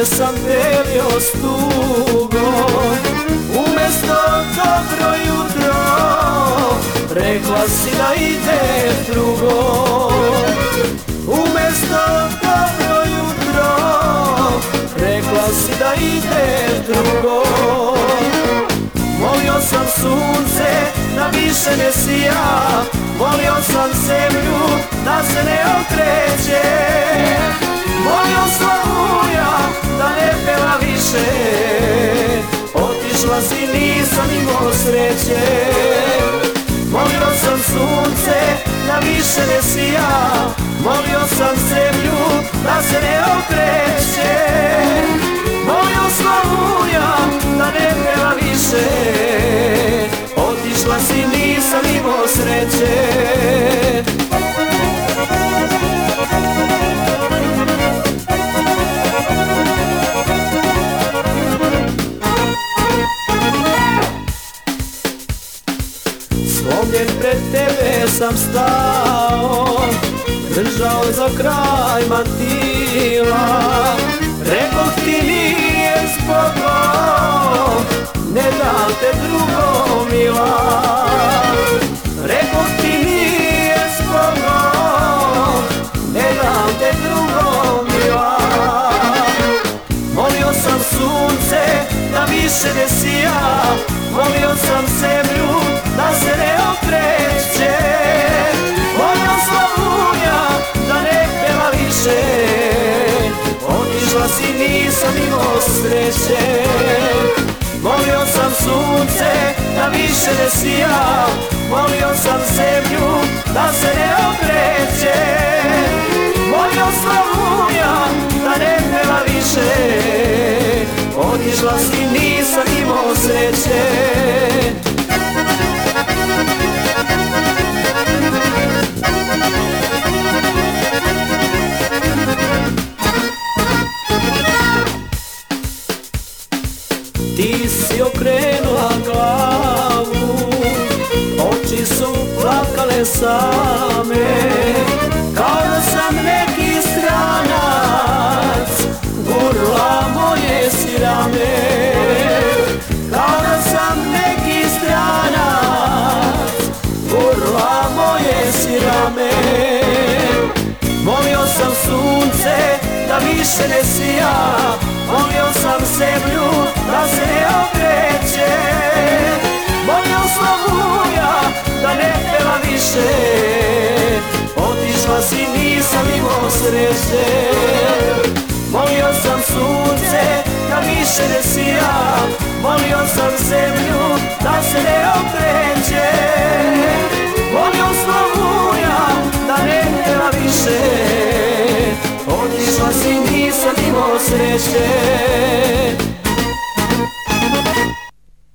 tebe sam delio s tugom, umesto dobro jutro rekla si da ideš drugom. Umesto dobro jutro rekla si da ideš drugom. Molio sam sunce da više ne sija, molio sam zemlju da se ne okreće, molio sam oluja da ne peva više. Otišla si, nisam imao sreće. Molio sam sunce da više ne sija, molio sam zemlju da se ne okreće, molio sam oluja da ne peva više. Otišla si, nisam imao sreće. Slomljen pred tebe sam stao, držao za kraj mantila. Rekoh ti nije zbogom, ne dam te drugom mila. Rekoh ti nije zbogom, ne dam te drugom mila. Molio sam sunce da više ne sija, molio sam zemlju da se ne okreće, molio sam oluja da ne peva više. Otišla si, nisam imao sreće. Molio sam sunce da više ne sija, molio sam zemlju da se ne okreće, molio sam oluja da ne peva više. Otišla si, nisam imao sreće. Ti si okrenula glavu, oči su plakale same, kao da sam neki stranac, gurla moje si rame. Kao da sam neki stranac, gurla moje si rame. Molio sam sunce da više ne sija, molio sam zemlju da se ne okreće, molio sam oluja da ne peva više. Otišla si, nisam imao sreće. Molio sam sunce da više ne sija, molio sam zemlju da se ne okreće, molio sam oluja da ne peva više. Otišla si, nisam imao sreće.